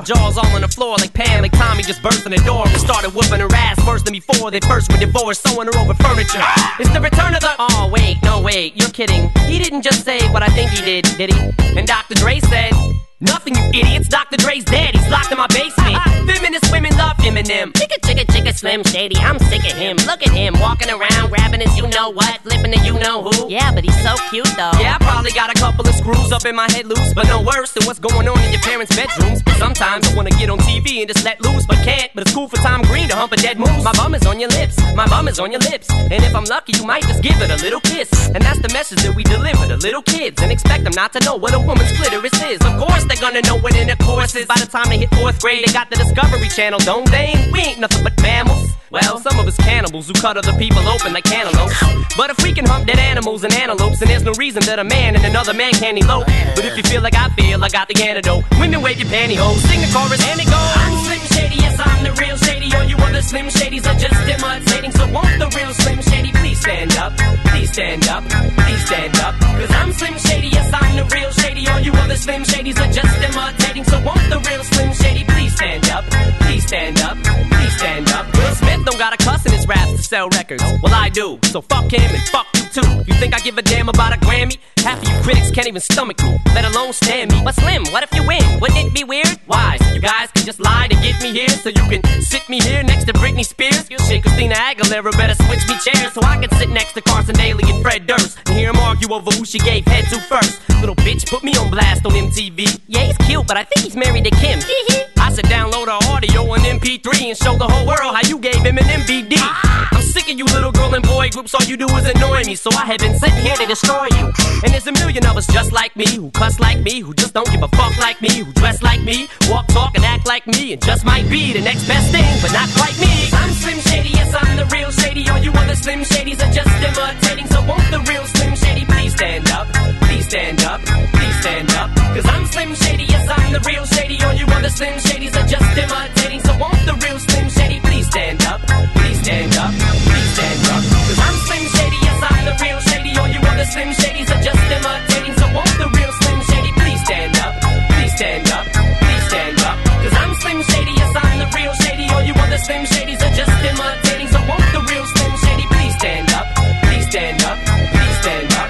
jaws all on the floor like Pam, like Tommy just burst in the door and started whooping her ass worse than before they first were divorced, sewing her over furniture. It's the return of the... Oh, wait, no, wait, you're kidding. He didn't just say what I think he did he? And Dr. Dre said... Nothing, you idiots. Dr. Dre's dead. He's locked in my basement. Feminist women love Eminem. Chicka, chicka, chicka, Slim Shady. I'm sick of him. Look at him walking around, grabbing his you-know-what, flipping the you-know-who. Yeah, but he's so cute, though. Yeah, I probably got a couple of screws up in my head loose, but no worse than what's going on in your parents' bedrooms. But sometimes I want to get on TV and just let loose, but can't. But it's cool for Tom Green to hump a dead moose. My bum is on your lips. My bum is on your lips. And if I'm lucky, you might just give it a little kiss. And that's the message that we deliver to little kids and expect them not to know what a woman's clitoris is. Of course, they're gonna know what intercourse is. By the time they hit 4th grade, they got the Discovery Channel, don't they? We ain't nothing but mammals. Well, some of us cannibals who cut other people open like cantaloupes. But if we can hump dead animals and antelopes, then there's no reason that a man and another man can't elope. But if you feel like I feel, I got the antidote. Women wave your pantyhose, sing the chorus, and it goes. I'm Slim Shady, yes, I'm the real Shady. All you other Slim Shadys are just imitating. So won't the real Slim Shady please stand up? Please stand up, please stand up. Cause I'm Slim Shady, yes, I'm the real Shady. All you other Slim Shadys are just imitating. So won't the real Slim Shady please stand up? Please stand up, please stand up. Will Smith don't got a cuss in his raps to sell records. Well, I do, so fuck him and fuck you too. You think I give a damn about a Grammy? Half of you critics can't even stomach me, let alone stand me. But Slim, what if you win? Wouldn't it be weird? Why? You guys can just lie to get me here, so you can sit me here next to Britney Spears. Shit, Christina Aguilera better switch me chairs so I can sit next to Carson Daly and Fred Durst and hear them argue over who she gave head to first. Little bitch put me on blast on MTV. Yeah, he's cute, but I think he's married to Kim. I should download her audio on MP3 and show the whole world how you gave him an MVD. I'm sick of you little girl and boy groups, all you do is annoy me, so I have been sitting here to destroy you. And there's a million of us just like me, who cuss like me, who just don't give a fuck like me, who dress like me, walk, talk, and act like me, and just might be the next best thing, but not quite me. I'm Slim Shady, yes, I'm the real Shady. All you other Slim Shadys are just imitating, so won't the real Slim Shady please stand up? Please stand up, please stand up. Cause I'm Slim Shady, yes, I'm the real Shady. All you other Slim Shadys are just imitating, so won't the real Slim Shady please stand up? Please stand up, please stand up. Cause I'm Slim Shady, yes, I'm the real Shady. All you other Slim Shadys are just imitating, so won't the real Slim Shady please stand up? Please stand up, please stand up. Cause I'm Slim Shady, yes, I'm the real Shady. All you other Slim Shadys are just imitating, so won't the real Slim Shady please stand up? Please stand up, please stand up.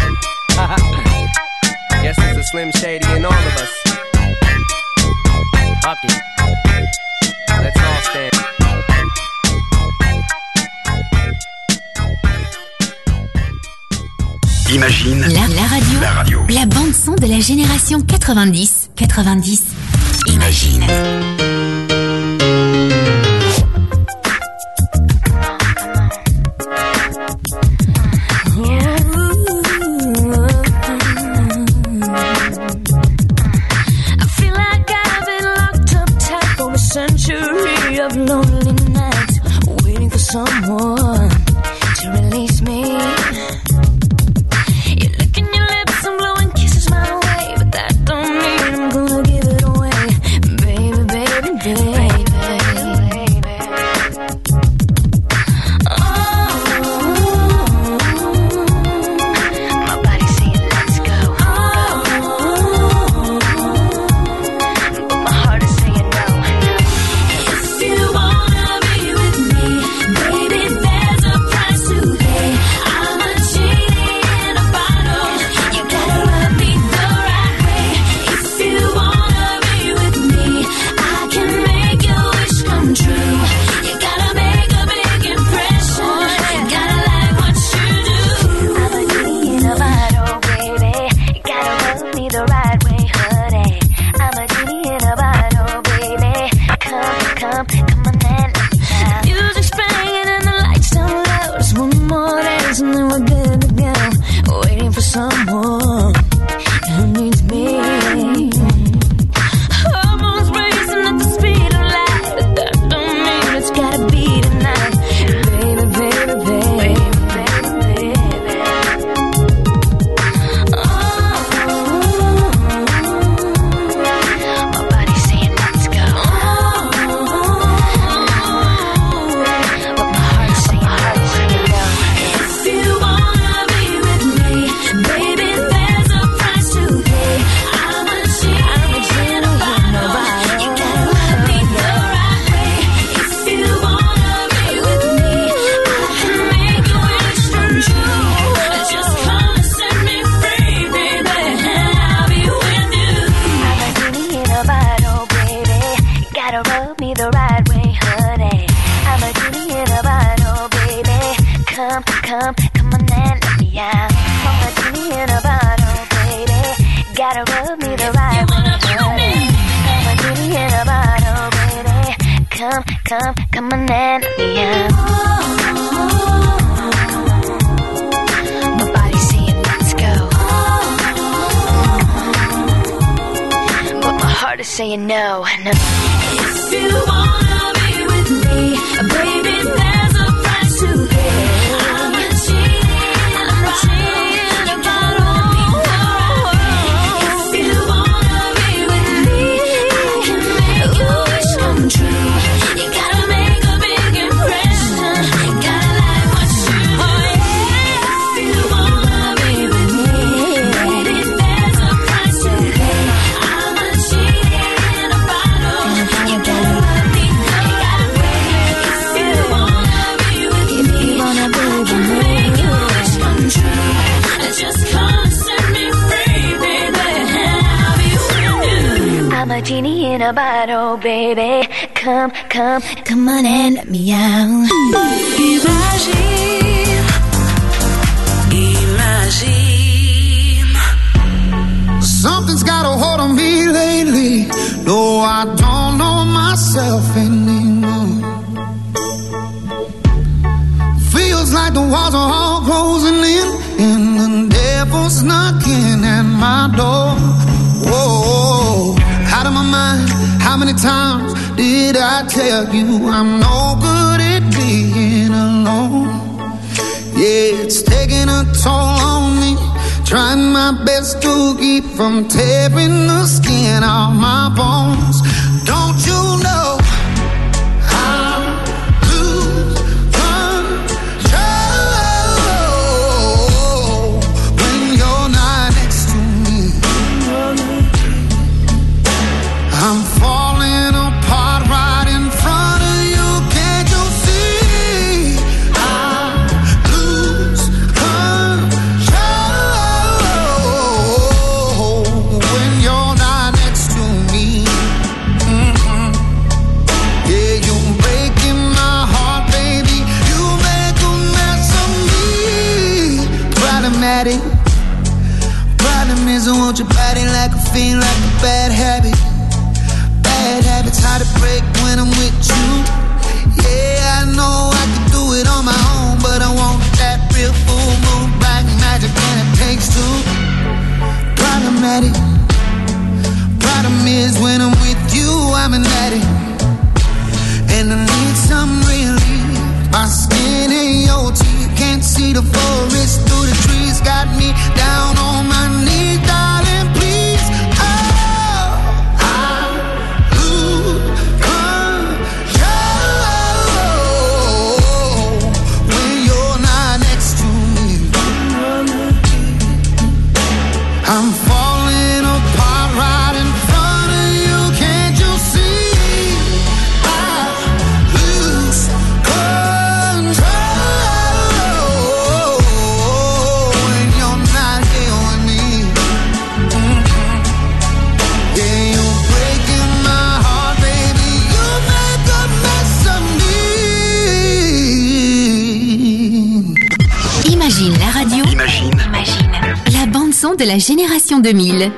Guess there's a Slim Shady in all of us. Fuck it. Let's all stand. Imagine la radio. La bande son de la génération 90. Imagine. Century of lonely nights, waiting for someone to release me. You're licking your lips and blowing kisses my way, but that don't mean I'm gonna give it away, baby, baby, baby. My body's saying let's go. But my heart is saying no. If you wanna be with me, baby, there's a price to pay. I'm a genie in a bottle. You gotta rub me the right way. If you wanna be with me, I can make your wish come true. You gotta make a big impression. You gotta like what you do. I'm a genie in a bottle, baby. You gotta rub me the right way, honey. I'm a genie in a bottle, baby. Come on, man. Music's playing and the lights down low. Just one more dance and then we're good to go. Waiting for someone who needs me. Hormones racing at the speed of light, but that don't mean it's gotta be tonight. Baby, baby, baby, baby, baby. My body's saying let's go. But my heart's saying no. If you wanna be with me, baby, come on and let me out. I'm a genie in a bottle, baby. Gotta rub me the right way. I'm a genie in a bottle, baby. Come on and let me out. My body's saying let's go, but my heart is saying no. If you wanna be with me, baby, there's a price to pay. I'm a cheating about all. If you wanna be with me, I can make your wish come true. You gotta make a big impression. Gotta like what you do. If you wanna be with me, baby, there's a price to pay. I'm a cheating about all. You gotta love me, you gotta wait. If you wanna be with me, make your wish come true. Just come set me free, baby. I'll be with you. I'm a genie in a bottle, baby. Come on and let me out. Imagine. Something's got a hold on me lately. No, I don't know myself anymore. Feels like the walls are all closing in, and the devil's knocking at my door. Whoa, out of my mind. How many times did I tell you I'm no good at being alone? Yeah, it's taking a toll on me. Trying my best to keep from tearing the skin off my bones. Don't you know I'll lose control when you're not next to me? I'm falling apart right in front of you. Can't you see? I lose control when you're not next to me. Yeah, you're breaking my heart, baby. You make a mess of me. Problematic. Problem is I want your body like a fiend, like a bad habit. Bad habits hard to break when I'm with you. Yeah, I know I can do it on my own, but I want that real full moon black magic, and it takes two. Problematic. Problem is when I'm with you, I'm an addict, and I need some relief. My skin and your teeth can't see the forest through the trees. Got me down on my knees, darling, please. Oh, I lose control when you're not next to me. I'm falling apart right in front of you. Can't you see? I lose control when you're not here with me. Yeah, you're breaking my heart, baby. You make a mess of me. Imagine la radio. Imagine. La bande-son de la génération 2000.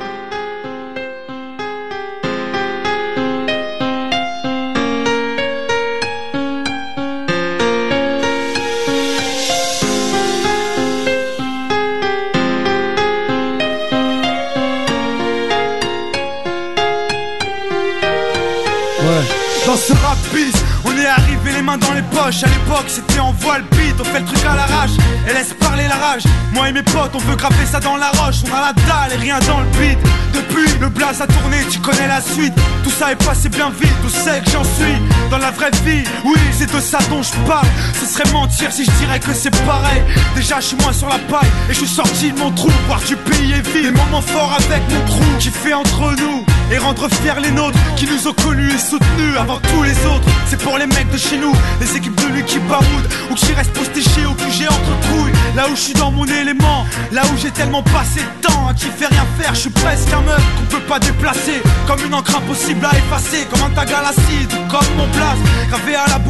Dans ce rap bis, on est arrivé les mains dans les poches. À l'époque c'était en voile beat, on fait le truc à l'arrache et laisse parler la rage. Moi et mes potes on veut graver ça dans la roche. On a la dalle et rien dans le beat. Depuis le blaze a tourné, tu connais la suite. Tout ça est passé bien vite, où c'est que j'en suis dans la vraie vie? Oui, c'est de ça dont je parle. Ce serait mentir si je dirais que c'est pareil. Déjà je suis moins sur la paille et je suis sorti de mon trou. Voir du pays et vivre des moments forts avec mon crew qui fait entre nous et rendre fiers les nôtres qui nous ont connus et soutenus avant tous les autres. C'est pour les mecs de chez nous, les équipes de lui qui baroudent ou qui restent postéchés au QG entre couilles. Là où je suis dans mon élément, là où j'ai tellement passé de temps à qui fait rien faire. Je suis presque un meuf qu'on peut pas déplacer, comme une encre impossible à effacer, comme un tag à l'acide, comme mon place gravé à la bouche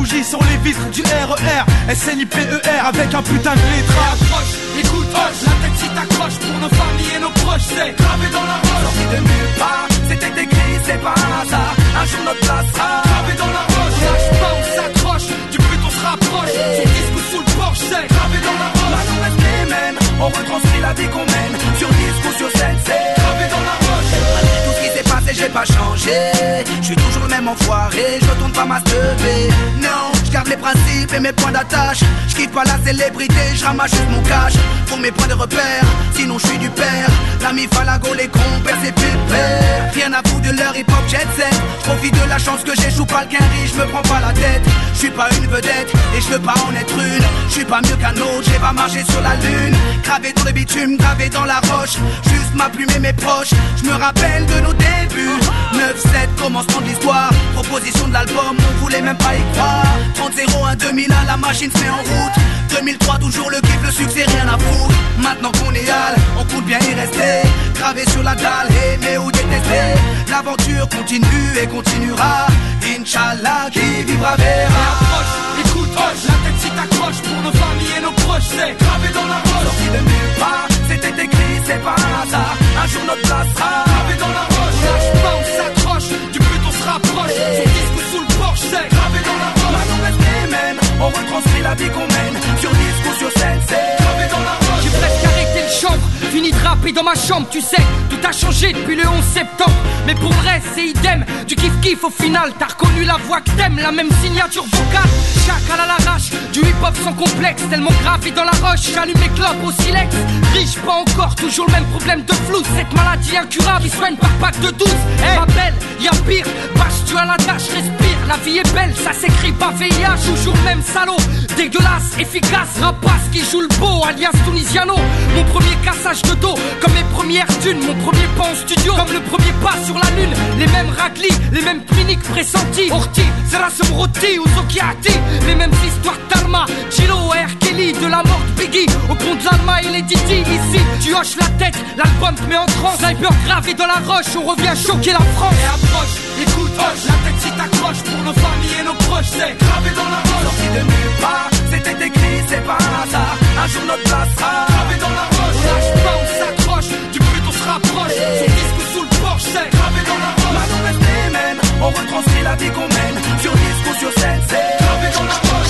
bougie sur les vitres du RER SNIPER avec un putain de lettrage. Approche, écoute, hoche, la tête si t'accroche. Pour nos familles et nos proches, c'est gravé dans la roche. Sorti de nulle part, c'était écrit, c'est pas un hasard. Un jour notre place sera gravé dans la roche. Lâche pas, on s'accroche, du but on se rapproche. Sur disque ou sous le porche, c'est gravé dans la roche. Là nous reste les mêmes, on retranscrit la vie qu'on mène. Sur disque ou sur scène, c'est gravé dans la roche. Tout ce qui s'est passé, j'ai pas changé. Je suis toujours le même enfoiré, je retourne pas ma lever. Non, je garde mes principes et mes points d'attache. Je kiffe pas la célébrité, je ramasse juste mon cash. Pour mes points de repère, sinon je suis du père. L'ami Falago, les compères, c'est pépère. Rien à foutre de leur hip-hop jet set. Profite de la chance que j'échoue pas le quinri, je me prends pas la tête. Je suis pas une vedette et je veux pas en être une. Je suis pas mieux qu'un autre, j'ai pas marché sur la lune. Gravé dans le bitume, gravé dans la roche. Juste ma plume et mes proches, je me rappelle de nos débuts. 9-7, commencement de l'histoire. Proposition de l'album, on voulait même pas y croire. 30-01, 2001, la machine se met en route. 2003, toujours le kiff, le succès, rien à foutre. Maintenant qu'on est hal, on compte bien y rester. Gravé sur la dalle, aimer ou détester. L'aventure continue et continuera. Inch'Allah, qui vivra verra. Approche, écoute, hoche, la tête si t'accroche. Pour nos familles et nos proches, c'est gravé dans la roche. Sorti de nulle part, c'était écrit, c'est pas un hasard. Un jour notre place sera gravé dans la roche. Lâche pas, on s'accroche, du but on se rapproche. Sur disque ou sous le porche, c'est gravé dans la roche. Maintenant reste les mêmes, on retranscrit la vie qu'on mène. Sur disque ou sur scène, c'est gravé dans la roche. J'ai presque arrêté le chanvre, fini de rapper dans ma chambre, tu sais. Tout a changé depuis le 11 septembre. Mais pour le reste, c'est idem. Du kiff-kiff au final, t'as reconnu la voix que t'aimes. La même signature vocale, chacal à l'arrache. Du hip-hop sans complexe, tellement gravé dans la roche. J'allume les clopes au silex. Riche, pas encore, toujours le même problème de flou. Cette maladie incurable, il soigne par pack de 12. Hey, ma belle, y'a pire. Bâche, tu as la tâche, respire. La vie est belle, ça s'écrit pas VIH. Toujours le même salaud, dégueulasse, efficace. Rapace qui joue le beau, alias Tunisiano. Mon premier cassage de dos, comme mes premières thunes. Mon premier pas en studio, comme le premier pas sur la lune. Les mêmes raclis, les mêmes cliniques pressentis. Orti, Zerasum Roti ou Zokiati. Les mêmes histoires d'Alma, Chilo, R. Kelly. De la mort de Biggie, au pont de l'Alma et les Didi. Ici, tu hoches la tête, l'album te met en transe. Sniper gravé dans la roche, on revient choquer la France. Et approche, écoute, hoche, la tête si t'accroche. Pour nos familles et nos proches, c'est gravé dans la roche. Sorti de nulle part, c'était écrit, c'est pas un hasard. Un jour notre place sera gravé dans la roche. Lâche pas, on s'accroche, du but on se rapproche. Sur disque ou sous le porche, c'est gravé dans la roche. Maintenant reste les mêmes, on retranscrit la vie qu'on mène. Sur disque ou sur scène, c'est gravé dans la roche.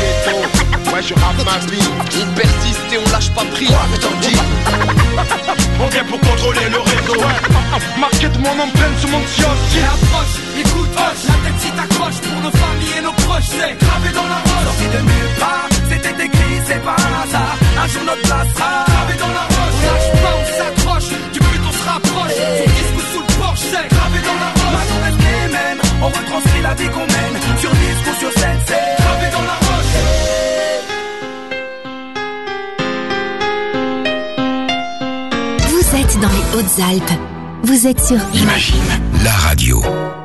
Ouais, je rappe ma vie. On persiste et on lâche pas prise. Ouais, t'en dis. On vient pour contrôler le réseau. Marqué de mon empreinte sur mon Et approche, écoute, hoche, la tête si t'accroche. Pour nos familles et nos proches, c'est gravé dans la roche. Sorti de nulle part, c'était écrit, c'est pas un hasard. Un jour notre place sera gravé dans la roche. Lâche pas, on s'accroche, du but on se rapproche. Sur disque ou sous le porche, c'est gravé dans la roche. Maintenant reste les mêmes, on retranscrit la vie qu'on mène. Sur disque ou sur scène, c'est gravé dans la roche. Vous êtes dans les Hautes-Alpes. Vous êtes sur Imagine, la radio.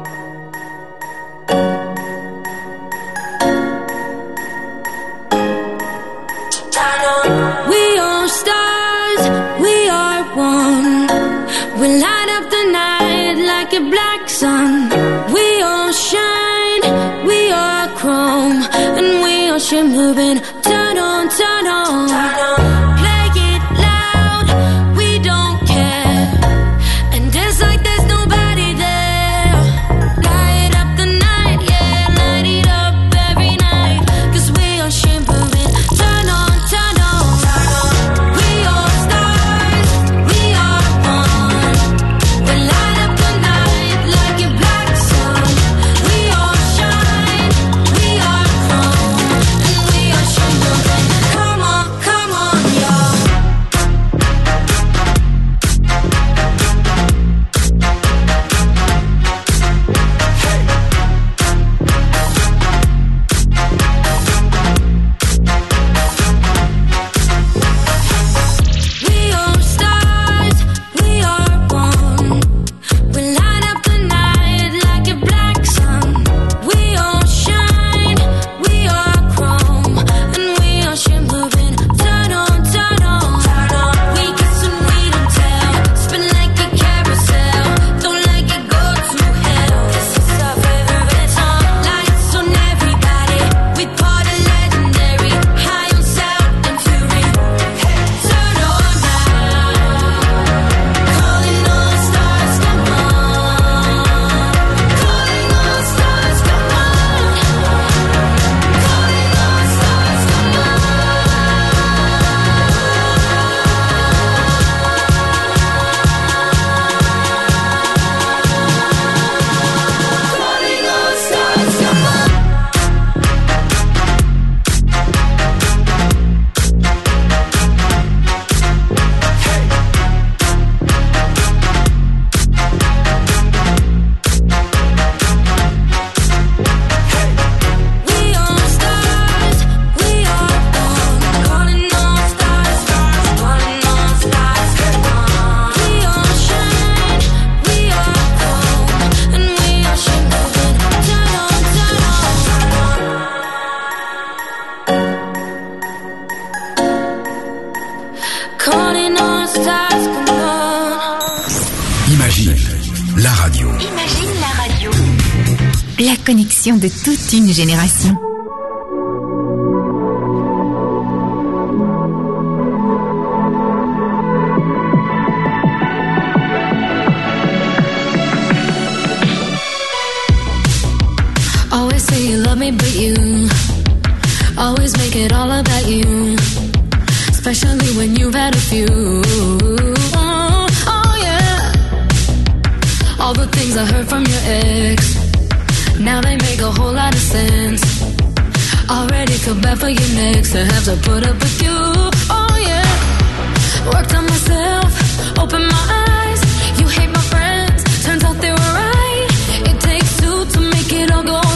We are stars, we are one. We light up the night like a black sun. We all shine, we are chrome, and we are shimmering. Turn on, turn on. Play it loud, we don't care. And dance like there's nobody there. Light up the night, yeah, light it up every night. 'Cause we are shimmering. Turn on, turn on. We are stars, we are one. We light up the night like a black sun. We all shine, we are chrome, and we are shimmering. Come on, come on. la connexion de toute une génération. Always say you love me, but you always make it all about you. Especially when you've had a few. Oh yeah. All the things I heard from your ex, now they make a whole lot of sense. Already feel bad for your next to have to put up with you. Oh yeah. Worked on myself, opened my eyes. You hate my friends, turns out they were right. It takes two to make it all go right.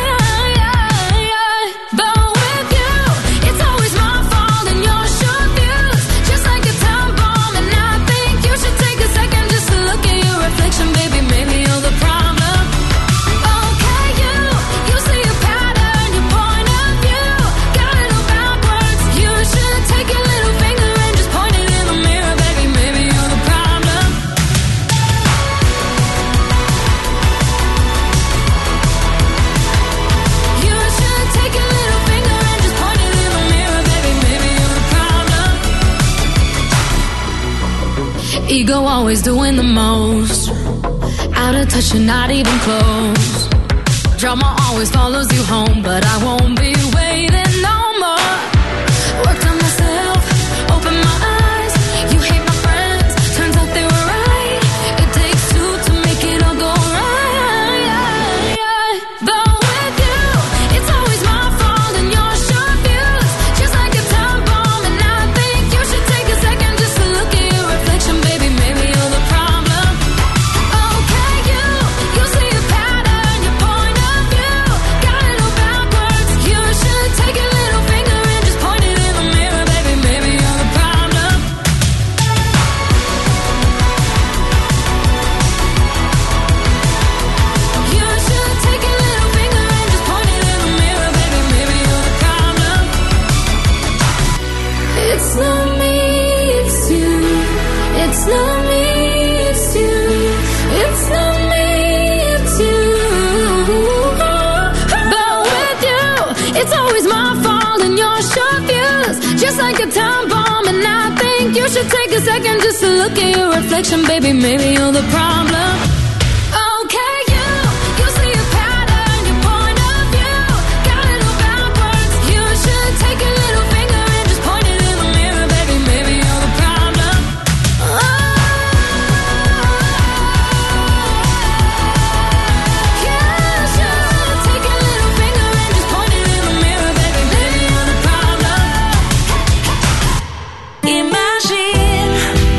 But with you, it's always my fault and your short views. Just like a time bomb, and I think you should take a second just to look at your reflection, baby. Maybe you're the problem. Okay, you see a pattern, your point of view got it all backwards. You should take your little finger and just point it in the mirror, baby. Maybe you're the problem. You should take your little finger and just point it in the mirror, baby. Maybe you're the problem. Ego always doing the most. Out of touch and not even close. Drama always follows you home, but I won't be waiting no more. Worked on myself, opened my eyes. You hate my friends, turns out they were right. It takes two to make it all go right. But with you, it's always my fault and your short views. Just like a time bomb, and I think you should take a second just to look at your reflection, baby. Maybe you're the problem. Okay, you see a pattern, your point of view got it all backwards. You should take your little finger and just point it in the mirror, baby. Maybe you're the problem. You should take your little finger and just point it in the mirror, baby. Maybe you're the problem. It's not me, it's you. It's not me, it's you. It's not me, it's you. But with you, it's always my fault and your short views. Just like a time bomb, and I think you should take a second just to look at your reflection, baby. Maybe you're the problem. Okay, you see a pattern, your point of view got it all backwards. You should take your little finger and just point it in the mirror, baby. Maybe you're the problem. You should take your little finger and just point it in the mirror, baby. Maybe you're the problem. Imagine.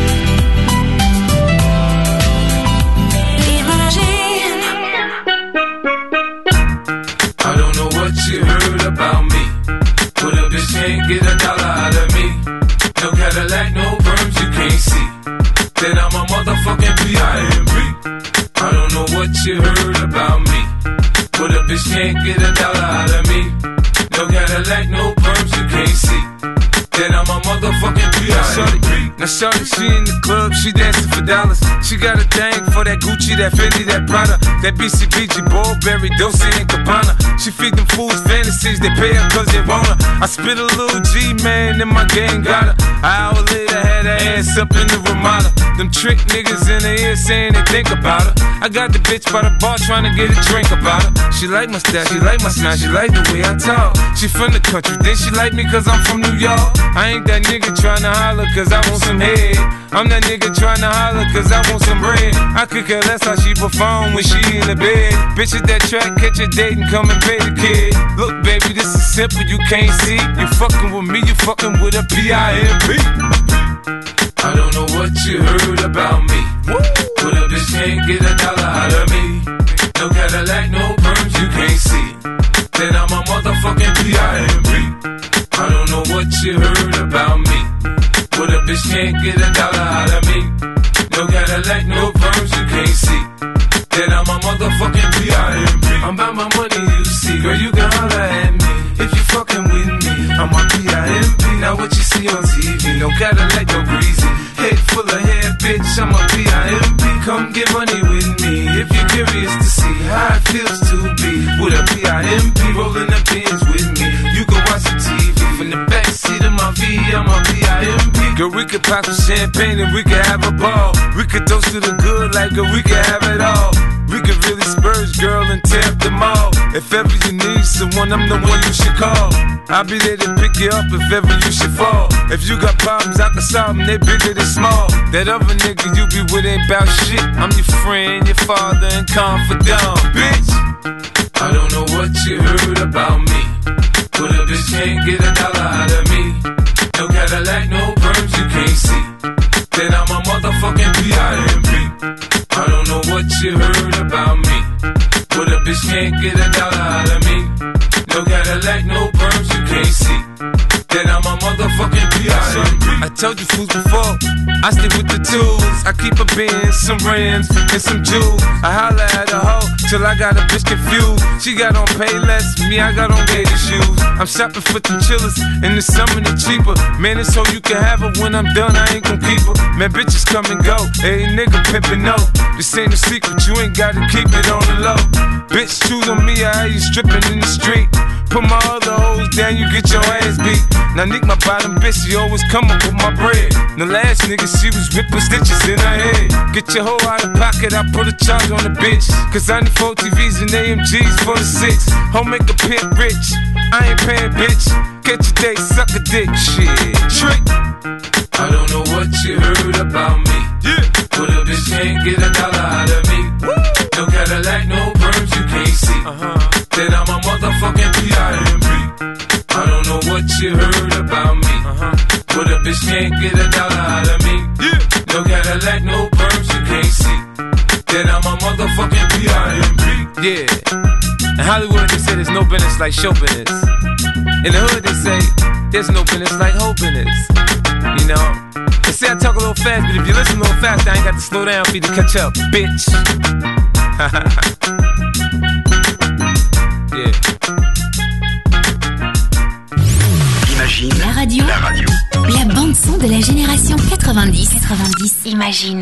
I don't know what you heard about me, but a bitch can't get a dollar out of me. No Cadillac, no perms you can't see. Then I'm a motherfucking P.I.M.P. I don't know what you heard about me, but a bitch can't get a dollar out of me. No Cadillac, no perms you can't see. Then I'm a motherfucking P.I.M.P. Now shorty, she in the club, she dancing for dollars. She got a thing for that Gucci, that Fendi, that Prada, that BCBG, Burberry, Dolce and Gabbana. She feed them fools fantasies, they pay her cause they want her. I spit a little G, man, and my gang got her. An hour later, had her ass up in the Ramada. Them trick niggas in the ear saying they think about her. I got the bitch by the bar trying to get a drink about her. She like my style, she like my smile, she like the way I talk. She from the country, then she like me cause I'm from New York. I ain't that nigga tryna holler cause I want some head. I'm that nigga tryna holler cause I want some bread. I could care less how she perform when she in the bed. Bitch at that track, catch a date and come and pay the kid. Look baby, this is simple, you can't see. You fucking with me, you fucking with a P.I.M.P. I don't know what you heard about me, but a bitch can't get a dollar out of me. No Cadillac, no perms you can't see. Then I'm a motherfucking P.I.M.P. I don't know what you heard about me, but a bitch can't get a dollar out of me. No Cadillac, no perms you can't see. Then I'm a motherfucking P.I.M.P. I'm about my money, you see. Girl, you can holler at me if you fucking with me. I'm a P.I.M.P. Now what you see on TV, no Cadillac, no breezy. Head full of hair, bitch, I'm a P.I.M.P. Come get money with me if you're curious to see how it feels to be Girl, we could pop some champagne and we could have a ball. We could toast to the good like girl, we could have it all. We could really spurge, girl, and tear up them all. If ever you need someone, I'm the one you should call. I'll be there to pick you up if ever you should fall. If you got problems, I can solve them, they bigger than small. That other nigga you be with ain't bout shit. I'm your friend, your father, and confidant, bitch. I don't know what you heard about me, but a bitch can't get a dollar out of me. No Cadillac, no perms you can't see. Then I'm a motherfucking P.I.M.P. I don't know what you heard about me, but a bitch can't get a dollar out of me. No Cadillac, no perms you can't see. Then I'm a motherfucking P.I.M.P. I told you fools before, I stick with the tools. I keep a Benz, some rims, and some jewels. I holla at a hoe till I got a bitch confused. She got on Payless, me I got on gator shoes. I'm shopping for the chillers, in the summer the cheaper. Man, it's so you can have her, when I'm done I ain't gon' keep her. Man, bitches come and go, hey nigga pimpin' no. This ain't a secret, you ain't gotta keep it on the low. Bitch, choose on me, I you stripping in the street. Put my other hoes down, you get your ass beat. Now Nick, my bottom bitch, she always come up with my bread. The last nigga, she was ripping stitches in her head. Get your hoe out of pocket, I put a charge on the bitch. Cause I need 4 TVs and AMGs for the 6. Home make a pimp rich, I ain't paying bitch. Catch a date, suck a dick, shit. Trick. I don't know what you heard about me, yeah, but a bitch can't get a dollar out of me. Woo. No Cadillac, no perms you can't see. Then I'm a motherfucking P.I.M.P. I don't know what you heard about me, but a bitch can't get a dollar out of me. Yeah. No Cadillac, no perms you can't see. Then I'm a motherfucking P.I.M.P. Yeah. In Hollywood they say there's no business like show business. In the hood they say there's no business like hoe business. You know, they say I talk a little fast, but if you listen a little fast, I ain't got to slow down for you to catch up, bitch. Yeah. Imagine la radio. La bande son de la génération 90. Imagine.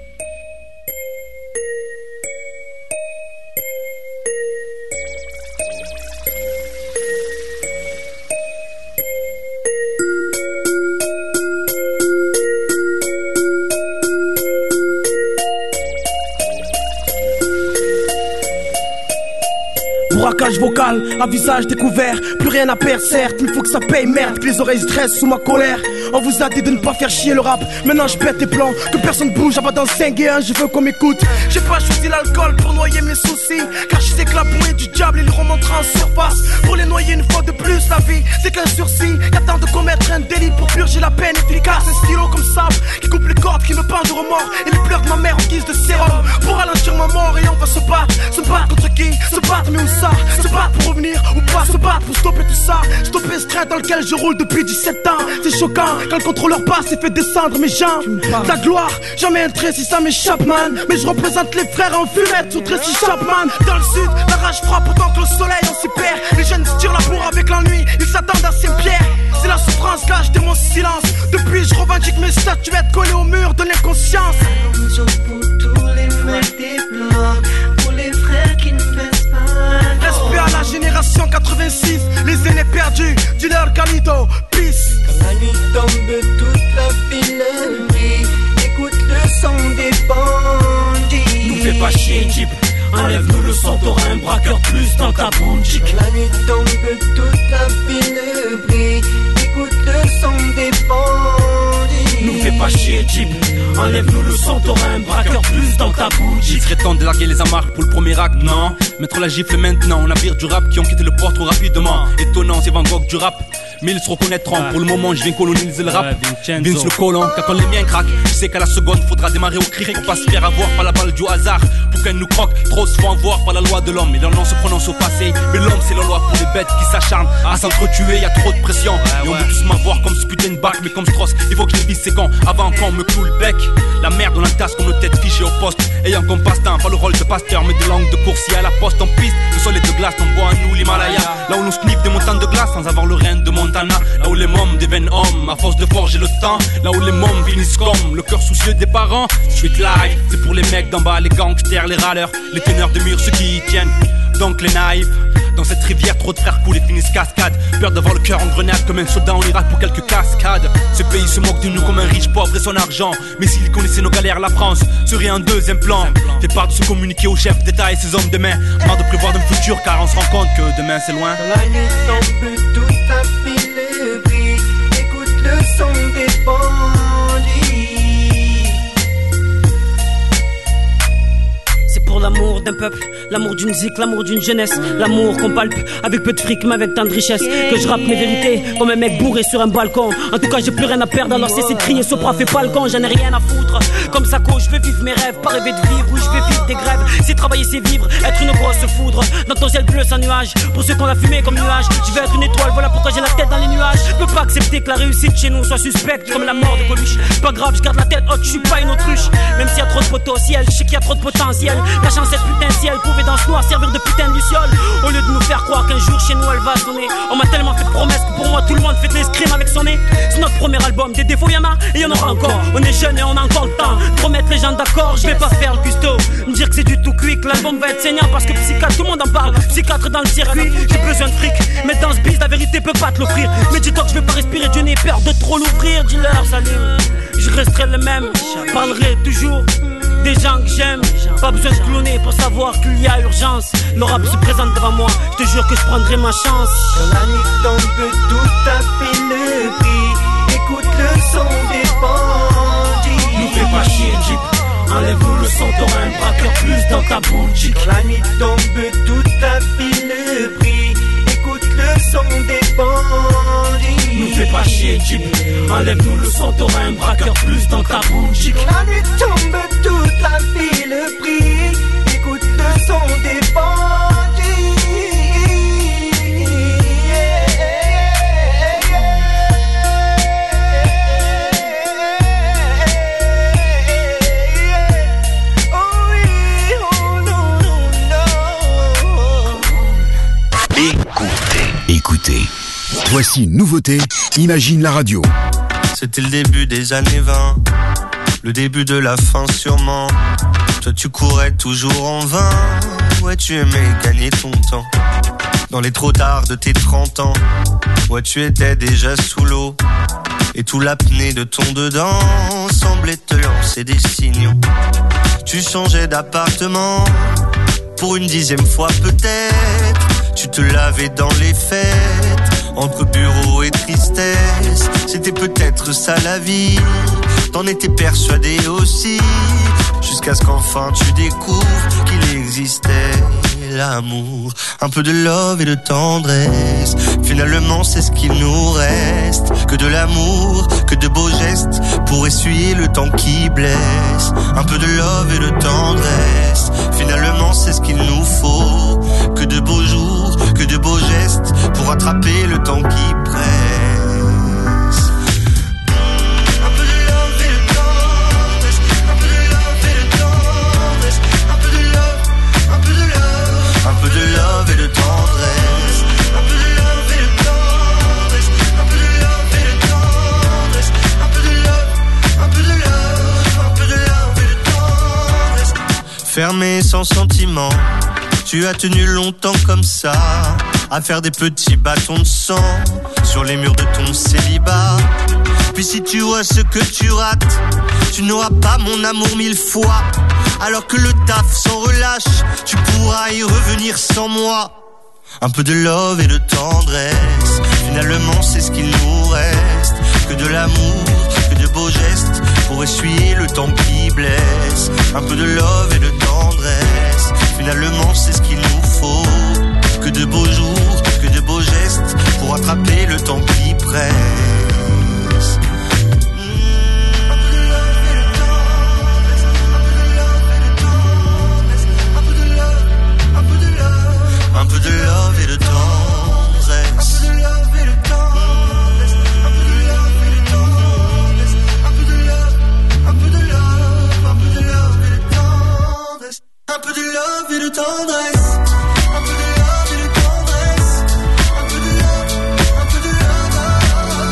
Braquage vocal, à visage découvert, plus rien à perdre certes, il faut que ça paye merde, que les oreilles stressent sous ma colère. On vous a dit de ne pas faire chier le rap, maintenant je pète les plans, que personne bouge, à pas dans 5 et 1, je veux qu'on m'écoute. J'ai pas choisi l'alcool pour noyer mes soucis, car je sais que la bouée du diable, ils remonteront en surface. Pour les noyer une fois de plus, la vie, c'est qu'un sursis, qu'attend de commettre un délit pour purger la peine efficace. Un stylo comme sable, qui coupe les cordes, qui me peint de remords, et les pleurs de ma mère en guise de sérum, pour ralentir ma mort, et on va se battre contre qui? Se battre mais où ça? Se battre pour revenir ou pas se battre pour stopper tout ça. Stopper ce train dans lequel je roule depuis 17 ans. C'est choquant quand le contrôleur passe et fait descendre mes jambes. La gloire, jamais un trait si ça m'échappe man. Mais je représente les frères en fumette sous Tracy Chapman. Dans le sud, la rage frappe autant que le soleil on s'y perd. Les jeunes se tirent la bourre avec l'ennui, ils s'attendent à Saint-Pierre. C'est la souffrance que j'étais mon silence. Depuis je revendique mes statuettes collées au mur de l'inconscience. Pour tous les mecs des blocs, pour les frères qui ne baissent pas. Respect à la génération 86, les aînés perdus, dealer Canito, peace. Quand la nuit tombe, toute la ville brille. Écoute le son des bandits. Nous fais pas chier, Jeep. Enlève-nous le son, t'auras un braqueur plus dans ta boutique. Quand la nuit tombe, toute la ville brille. Écoute le son des bandits. Nous fais pas chier, Jeep. Enlève-nous le son, t'auras un braqueur plus dans ta bouche. Il serait temps de larguer les amarres pour le premier acte, non? Mettre la gifle maintenant, on navire du rap qui ont quitté le port trop rapidement. Étonnant, c'est Van Gogh du rap, mais ils se reconnaîtront. Pour le moment, je viens coloniser le rap. Vince le colon, quand les miens craquent, je sais qu'à la seconde, faudra démarrer au cri. Faut pas se faire avoir par la balle du hasard. Pour qu'elle nous croque, trop se font avoir par la loi de l'homme. Et leur nom se prononce au passé. Mais l'homme, c'est la loi pour les bêtes qui s'acharnent à s'entretuer. Y'a trop de pression. Et on veut tous m'avoir comme ce putain de bac, mais comme Strauss. Il faut que je les vise, c'est quand avant qu'on me cloue le bec. La merde, on entasse comme nos têtes fichées au poste. Ayant comme passe-temps, pas le rôle de pasteur, mais des langues de coursier à la poste en piste. Le sol est de glace, on boit à nous l'Himalaya. Là où l'on sniffe des montagnes de glace sans avoir le rein de Montana. Là où les mômes deviennent hommes à force de forger le temps. Là où les mômes finissent comme le cœur soucieux des parents. Street life, c'est pour les mecs d'en bas, les gangsters, les râleurs, les teneurs de mur, ceux qui y tiennent. Donc les naïfs, Dans cette rivière, trop de frères coulent et finissent cascade. Peur d'avoir le cœur en grenade comme un soldat en Irak pour quelques cascades. Ce pays se moque de nous comme un riche pauvre et son argent. Mais s'il connaissait nos galères, la France serait un deuxième plan. Fait part de se communiquer aux chefs d'État et ses hommes de main. Marre de prévoir d'un futur car on se rend compte que demain c'est loin. Dans la nuit tombe tout à fait le prix. Écoute le son des bandits. C'est pour l'amour d'un peuple, l'amour d'une zik, l'amour d'une jeunesse, l'amour qu'on palpe avec peu de fric mais avec tant de richesse. Que je rappe mes vérités comme un mec bourré sur un balcon. En tout cas j'ai plus rien à perdre alors cessez de crier Sopra fait pas le con, j'en ai rien à foutre. Comme Sako je veux vivre mes rêves, pas rêver de vivre. Oui je vais vivre des grèves, c'est travailler c'est vivre. Être une grosse foudre, dans ton ciel bleu sans nuage. Pour ceux qu'on a fumé comme nuage, je vais être une étoile, voilà pourquoi j'ai la tête dans les nuages. Je peux pas accepter que la réussite chez nous soit suspecte comme la mort de Coluche. Pas grave, je garde la tête haute, je suis pas une autruche. Même s'il y a trop de potentiel, je sais qu'il y a trop de potentiel. La chance cette putain de ciel pouvait dans ce noir servir de putain de luciole. Au lieu de nous faire croire qu'un jour chez nous elle va sonner. On m'a tellement fait de promesses que pour moi tout le monde fait de l'escrime avec son nez. C'est notre premier album, des défauts y'en a et y'en aura encore. On est jeunes et on a encore le temps de remettre les gens d'accord. Je vais pas faire le custo, me dire que c'est du tout cuit, que l'album va être saignant parce que psychiatre tout le monde en parle. Psychiatre dans le circuit, j'ai besoin de fric. Mais dans ce biz la vérité peut pas te l'offrir. Mais dis-toi que je vais pas respirer, Dieu n'ai peur de trop l'ouvrir. Dis-leur salut, je resterai le même, je parlerai toujours des gens que j'aime, pas besoin de cloner pour savoir qu'il y a urgence. Le rap se présente devant moi, je te jure que je prendrai ma chance. Quand la nuit tombe tout à fait le prix. Écoute le son des bandits. Nous fais pas chier Jeep, enlève-nous le son, t'auras un braqueur plus dans ta boutique. Quand la nuit tombe tout à fait le prix. Écoute le son des bandits. Nous fais pas chier Jeep, enlève-nous le son, t'auras un braqueur plus dans ta boutique. Quand la nuit tombe tout à fait le prix. Écoute le son des bandits. Oh oui, oh non, non, non. Écoutez. Voici une nouveauté, Imagine la radio. C'était le début des années 20, le début de la fin sûrement. Toi tu courais toujours en vain, ouais tu aimais gagner ton temps. Dans les trop tard de tes 30 ans, ouais tu étais déjà sous l'eau. Et tout l'apnée de ton dedans semblait te lancer des signaux. Tu changeais d'appartement, pour une 10e fois peut-être. Tu te lavais dans les fêtes, entre bureau et tristesse. C'était peut-être ça la vie, t'en étais persuadé aussi. Jusqu'à ce qu'enfin tu découvres qu'il existait l'amour. Un peu de love et de tendresse, finalement c'est ce qu'il nous reste. Que de l'amour, que de beaux gestes, pour essuyer le temps qui blesse. Un peu de love et de tendresse, finalement c'est ce qu'il nous faut. Que de beaux jours, que de beaux gestes, pour attraper le temps qui presse. Un peu de love et de tendresse, un peu de love et de tendresse, un peu de love, un peu de love, un peu de love et de tendresse, un peu de love et de tendresse, un peu de love et de tendresse, un peu de love, un peu de love, un peu de love et de tendresse. Fermé sans sentiment, tu as tenu longtemps comme ça, à faire des petits bâtons de sang sur les murs de ton célibat. Puis si tu vois ce que tu rates, tu n'auras pas mon amour 1000 fois. Alors que le taf s'en relâche, tu pourras y revenir sans moi. Un peu de love et de tendresse, finalement c'est ce qu'il nous reste. Que de l'amour, que de beaux gestes, pour essuyer le temps qui blesse. Un peu de love et de tendresse, finalement c'est ce qu'il nous faut. Que de beaux jours, que de beaux gestes, pour attraper le temps qui presse. Un peu de love et de tendresse, un peu de love et de tendresse, un peu de love et de tendresse, un peu de love, un peu de love, un peu de love et de tendresse, un peu de love et de tendresse. Un peu de love et de tendresse, un peu de love, un peu de love,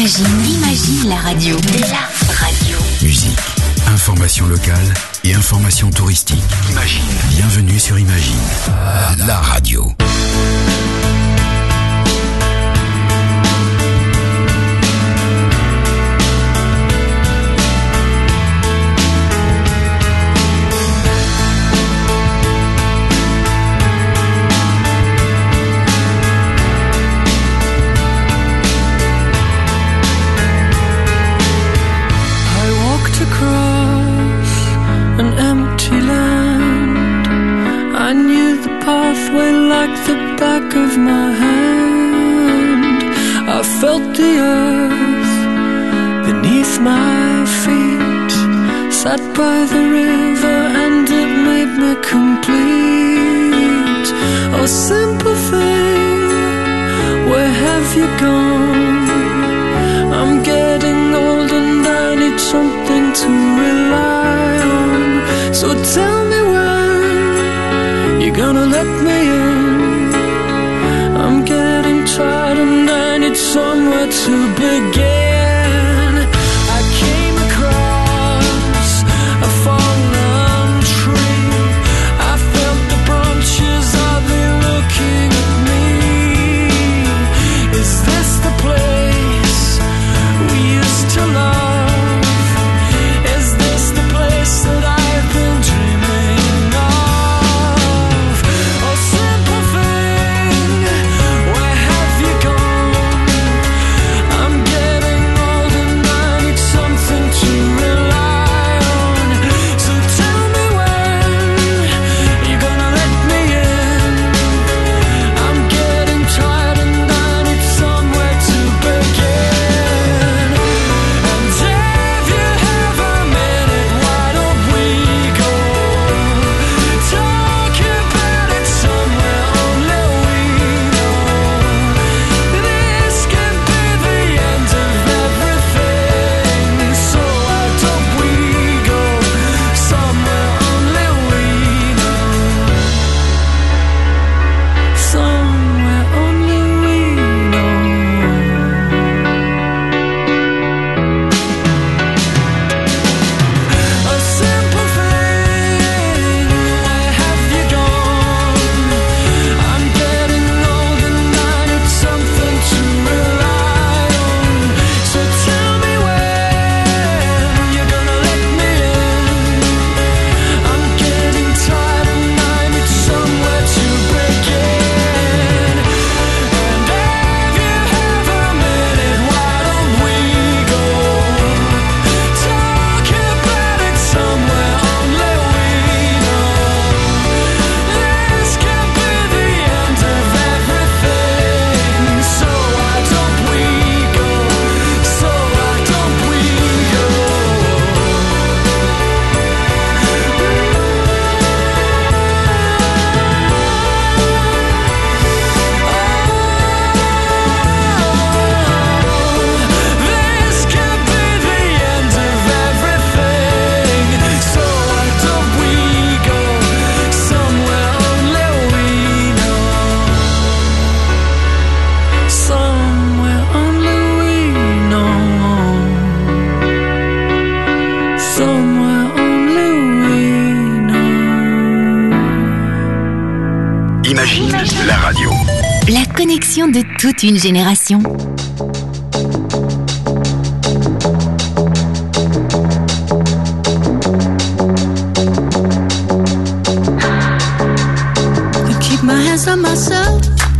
Imagine la radio. La radio. Musique, information locale et information touristique. Imagine. Bienvenue sur Imagine, la radio. Pathway like the back of my hand. I felt the earth beneath my feet. Sat by the river and it made me complete. Oh, simple thing, where have you gone? I'm getting old and I need something to rely on. So tell me when you're gonna let me in. I'm getting tired and I need somewhere to begin. I came across a fallen tree. I felt the branches of it looking at me. Is this the place we used to love? Is this the place that I've been dreaming of? Oh, simple thing, where have you gone? I'm getting old and I need something to rely on. So tell me when you're gonna let me in. I'm getting tired and I need somewhere to begin. And if you have a minute, why don't we go talk about it somewhere only we know? This could be the end of everything. So why don't we go somewhere only we know? Somewhere only we know. A simple thing, where have you gone? I'm getting old and I need something to rely on. So tell me when you're gonna let me in. I'm getting tired and I need somewhere to begin. And if you have a minute, why don't we go talk about it somewhere only we know? This could be the end of everything. So why don't we go? So why don't we go? This could be the end of everything. So why don't we go somewhere only we know? Somewhere only we know. Somewhere only we know. Imagine la radio. La connexion de toute une génération. I keep my hands on myself.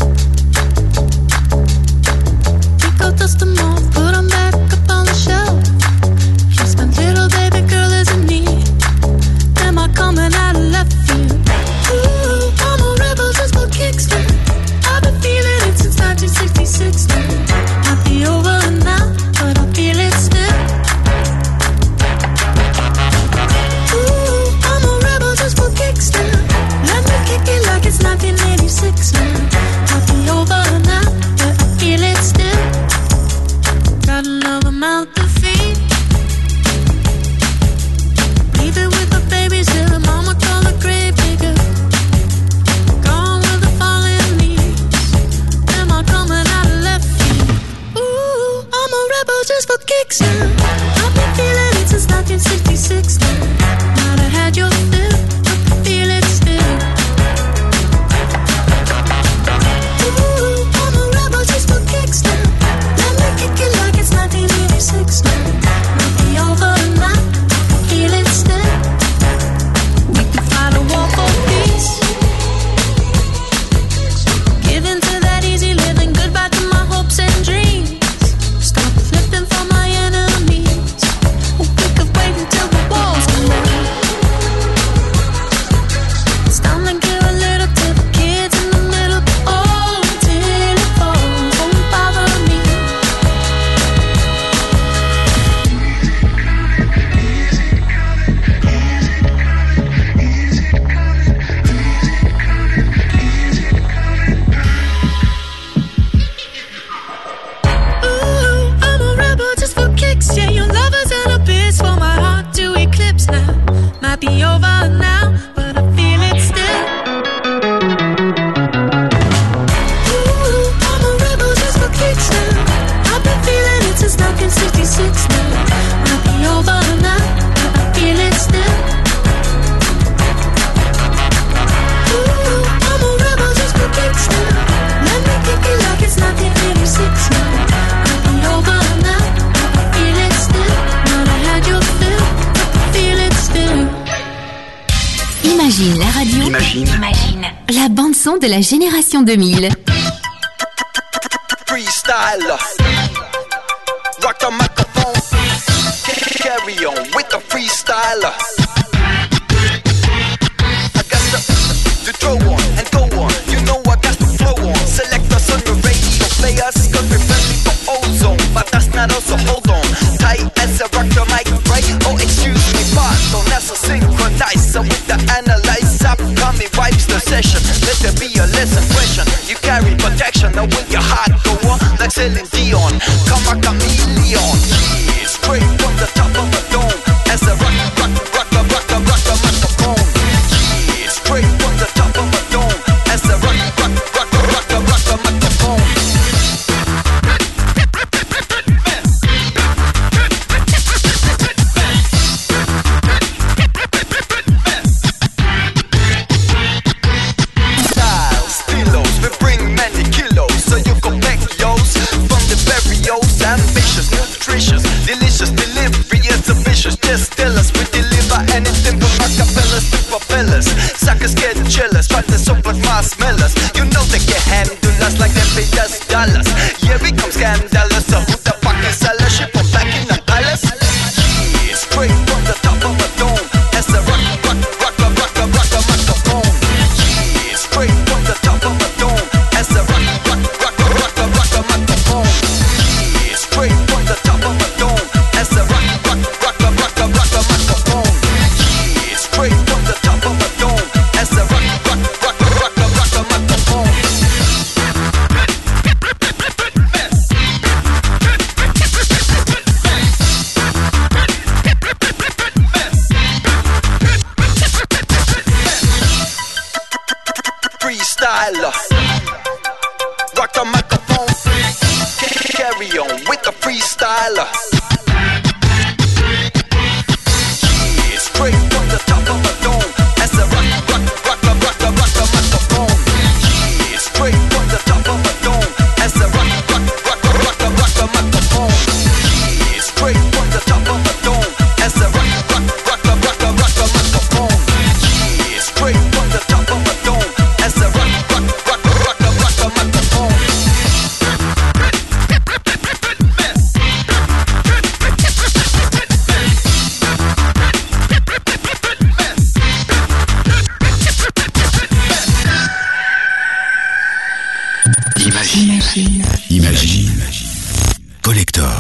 Pick out dust them off, put them back up on the shelf. Yes, my little baby girl is in need. Am I coming out of left field? Ooh, I'm a rebel just for kicks now. I've been feeling it since 1966 now. I've 1966 now. Might have had your fill, but feel it still. Ooh, I'm a rebel just for kicks now. Let me kick it like it's 1986 now. Might be over now, feel it still. We could fight a war for peace. Give in to that easy living, goodbye to my hopes and dreams. Stop flipping for my enemies. We'll pick up wait until the walls come down. It's time to give a little to the kids in the middle. Oh, till it falls, won't bother me. Ooh, I'm a rebel just for kicks. Yeah, your lovers and a bitch for my heart to eclipse now. Might be over now, but I feel it still. Ooh, I'm a rebel just for kicks now. I've been feeling it since 1966 now. Might be over now, but I feel it still. Ooh, I'm a rebel just for kicks now. Let me kick it like it's 1986 now. Might be over now, but I feel it still. Might have had your fill, but I feel it still. Imagine la radio. Imagine. La bande-son de la génération 2000. Freestyle. Rock the microphone. Carry on with the freestyle. I got to throw on and go on. You know I got to flow on. Select us on the radio players. Cause we're friendly for ozone. But that's not us, so hold on. Tight as I rock the mic, right? Oh, excuse me, pardon. That's a synchronizer with the analyzer. Coming vibes the session. Let there be a less impression. You carry protection. Now with your heart go on. Like Celine Dion. Come a chameleon. Yeah, straight from the top of the dome. As I rock the microphone. Yeah, straight from the top of the dome. As I rock the microphone. Styles, stilos, we bring many kilos, so you can pack yours from the barrios. Ambitious, nutritious, delicious delivery is vicious. Just tell us we deliver anything from acapellas to propellers. Suckers get jealous, try to soak like marshmallows. You know they can handle us like they pay us dollars. Yeah, we come scandalous, so who the fuck is seller? Ship from back in the palace. Yeah, straight from the top of the dome. As I rock the microphone. Yeah, straight from the top of the dome. As I rock the microphone. Yeah, straight from the top of the dome. As I rock the microphone. Yeah, straight from the top of the dome. As I rock the microphone. Freestyler. Rock the microphone. Carry on with the freestyler. Yeah, straight from the top of the dome. As I rock the microphone. Yeah, straight from the top of the dome. As I rock the microphone. Yeah, straight from the top of the dome. As I rock the microphone. Yeah, straight from the top of the dome. As I rock the microphone. Imagine. Collector.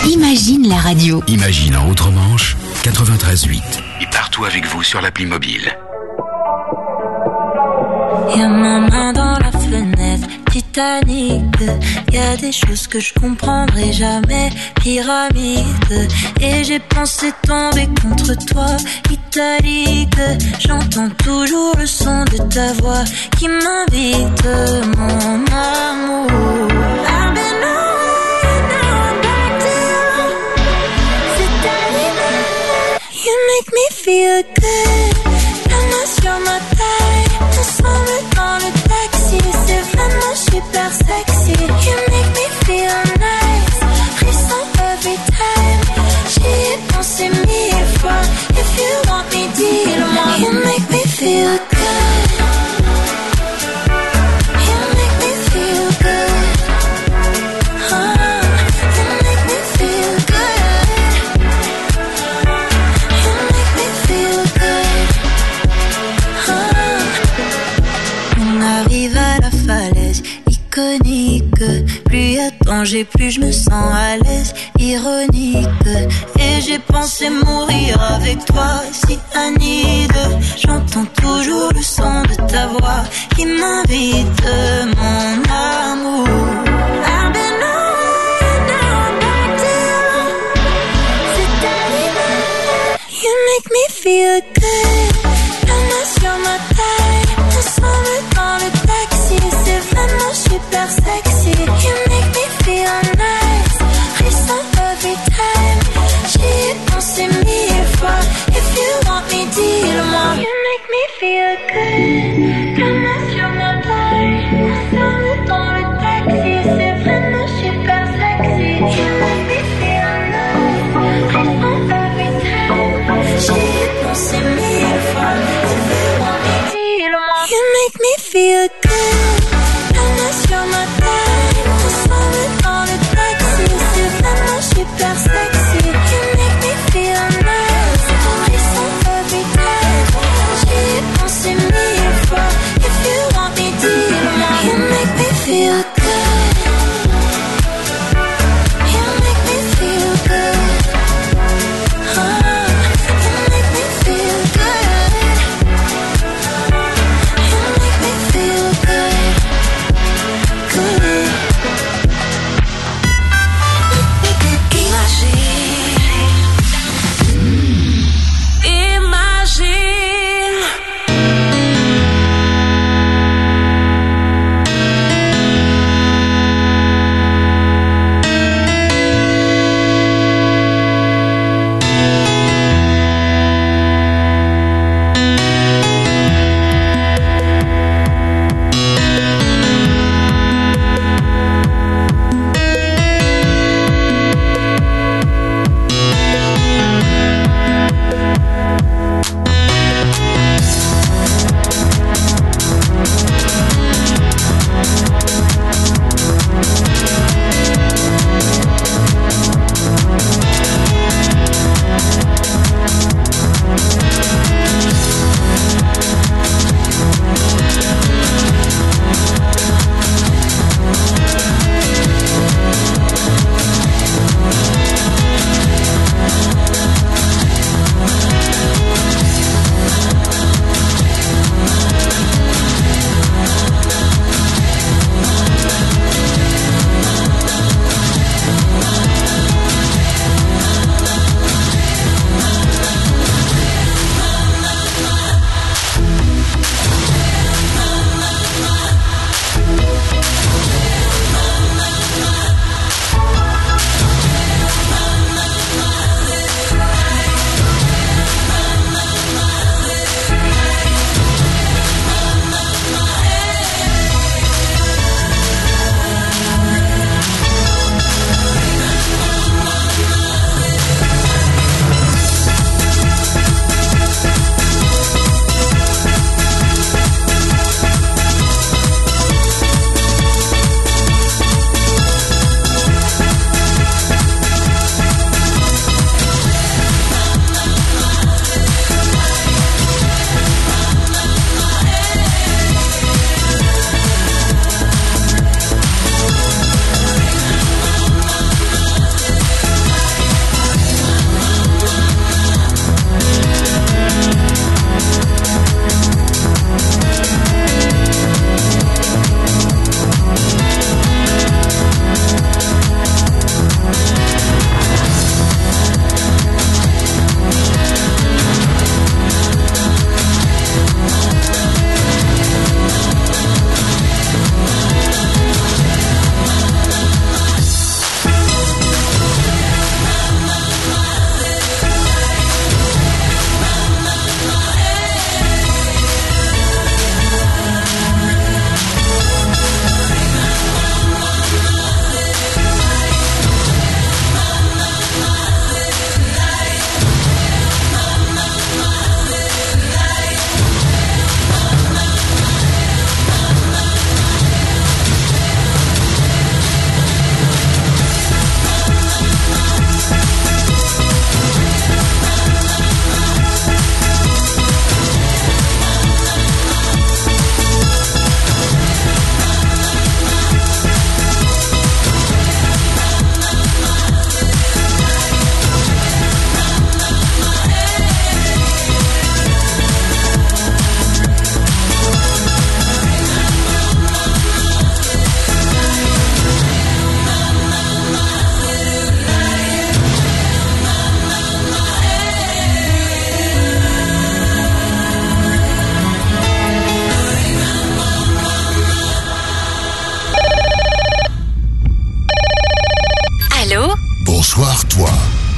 Imagine la radio. Imagine en Outre-Manche, 93.8. Et partout avec vous sur l'appli mobile. Y'a ma main dans la fenêtre, Titanic. Y'a des choses que je comprendrai jamais, pyramide. Et j'ai pensé tomber contre toi, italique. J'entends toujours le son de ta voix qui m'invite, mon amour. I've been away, now I'm back to you. C'est arrivé, you make me feel good. La main sur ma taille, ensemble dans le taxi, c'est vraiment super sexy. You make me feel nice, frisson every time. J'y ai pensé 1000 fois, if you want me, dis-le-moi. You make me feel good. You make me feel good. You make me feel good. You make me feel good. On arrive à la falaise iconique. Plus y a danger, plus je me sens à l'aise. Ironique. Et j'ai pensé mourir avec toi, si Anide. J'entends toujours le son de ta voix qui m'invite, mon amour. I've been away, now I'm back to you. C'est arrivé, you make me feel good. La main sur ma taille, ensemble dans le taxi, c'est vraiment super sexy. You make me feel nice, frisson every time. J'y ai pensé 1000 fois, if you want me, dis-le-moi. You make me feel good. La main sur ma taille, ensemble dans le taxi, c'est vraiment super sexy. You make me feel nice, frisson every time. J'y ai pensé 1000 fois, if you want me, dis-le-moi. You make me feel good. La main sur ma taille, ensemble dans le taxi, c'est vraiment super sexy. You make me feel nice, frisson every time. J'y ai pensé 1000 fois, if you want me, dis-le-moi. You make me feel good. You make me feel good. You make me feel good. You make me feel good.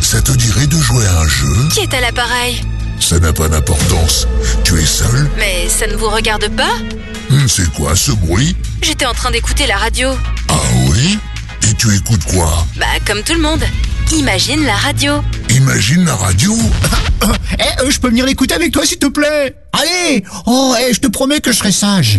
ça te dirait de jouer à un jeu? Qui est à l'appareil? Ça n'a pas d'importance. Tu es seul? Mais ça ne vous regarde pas? C'est quoi ce bruit? J'étais en train d'écouter la radio. Ah oui? Et tu écoutes quoi? Bah comme tout le monde. Imagine la radio. Imagine la radio? Je peux venir l'écouter avec toi s'il te plaît? Allez! Je te promets que je serai sage.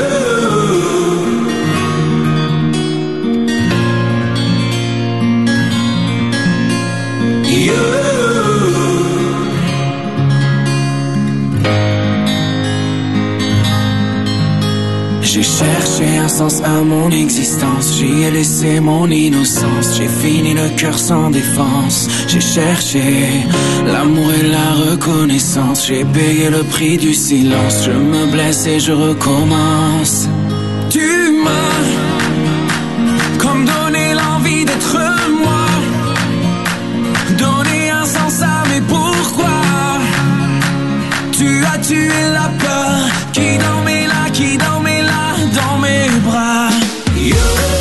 J'ai cherché un sens à mon existence, j'y ai laissé mon innocence, j'ai fini le cœur sans défense. J'ai cherché l'amour et la reconnaissance, j'ai payé le prix du silence, je me blesse et je recommence. Tu m'as comme donné l'envie d'être moi, donné un sens à mes pourquoi. Tu as tué la peur qui dormait là, qui dormait là dans mes bras. You're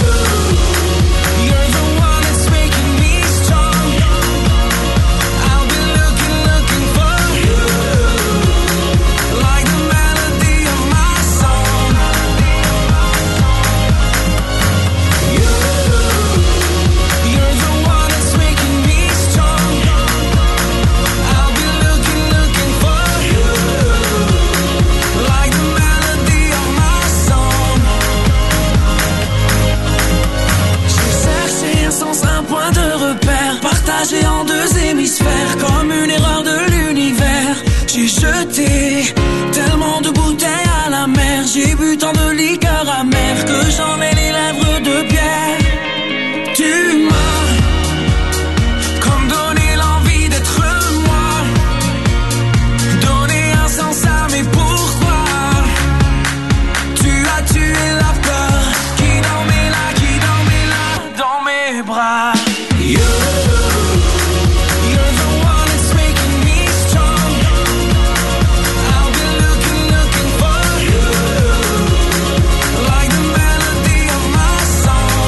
the one that's making me strong. I'll be looking for you, like the melody of my song. You're the one that's making me strong. I'll be looking for you, like the melody of my song. J'ai cherché un sens, un point de repère, partagé en deux hémisphères, comme une erreur de l'univers. J'ai jeté tellement de bouteilles à la mer, j'ai bu tant de liqueurs amères que j'en ai les lèvres de pierre. Tu m'as comme donné l'envie d'être moi, donné un sens à mes pourquoi. Tu as tué la peur qui dormait là dans mes bras. You're the one that's making me strong. I'll be looking for you, like the melody of my song.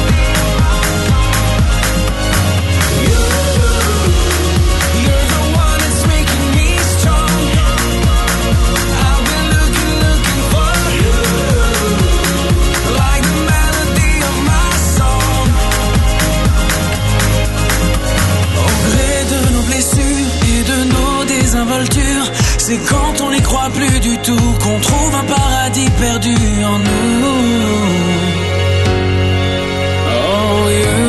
You're the one that's making me strong. I'll be looking for you, like the melody of my song. Au gré de nos blessures et de nos désinvoltures, c'est quand on n'y croit plus du tout qu'on trouve un paradis perdu en nous. Oh,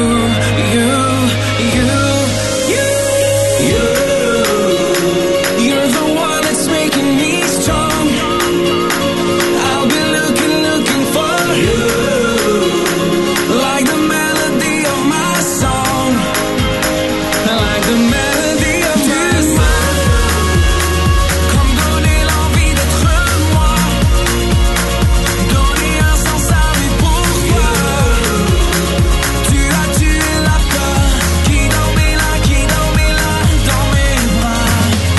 you're the one that's making me strong. I'll be looking for you, like the melody of my song, like the melody of my song. Comme donner l'envie d'être moi, donner un sens à mes pourquoi. Tu as tué la peur qui dormait là dans mes bras.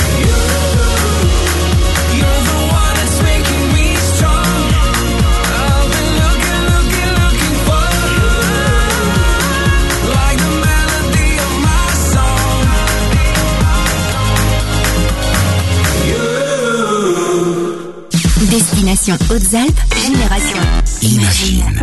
You're the one that's making me strong. I'll be looking for you, like the melody of my song. Destination Hautes-Alpes, Génération Imagine.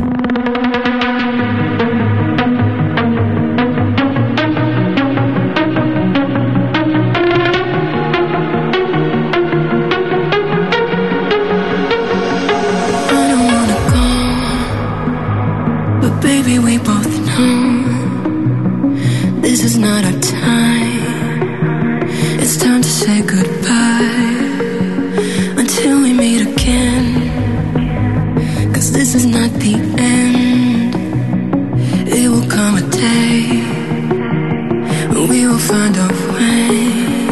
I don't wanna go, but baby we both know this is not our time. It's time to say goodbye until we meet again. 'Cause this is not the end. It will come a day when we will find our way.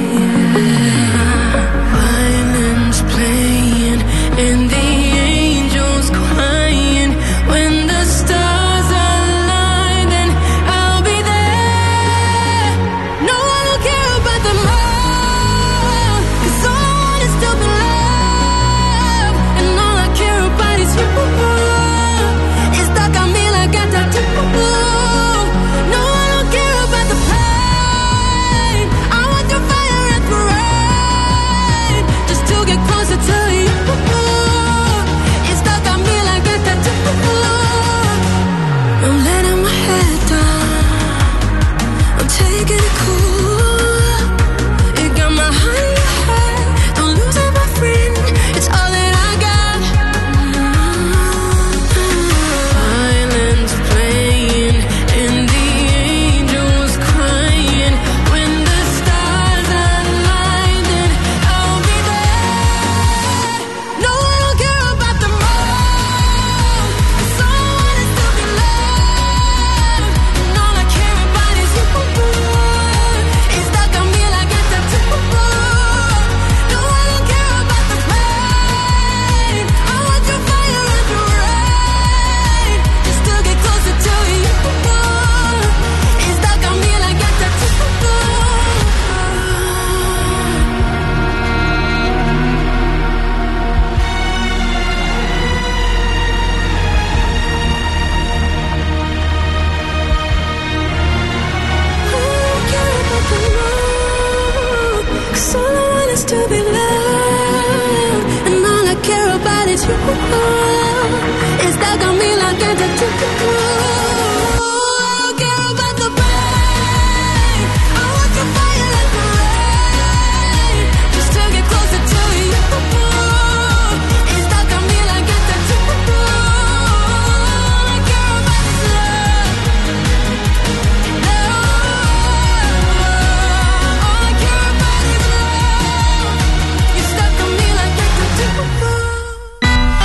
Violins playing and the angels crying. When the stars align, then I'll be there. No one will care about the love, 'cause all I want is to be loved. And all I care about is you. It's stuck on me like a tattoo. No one will care about the past. you. It's stuck on me like it's a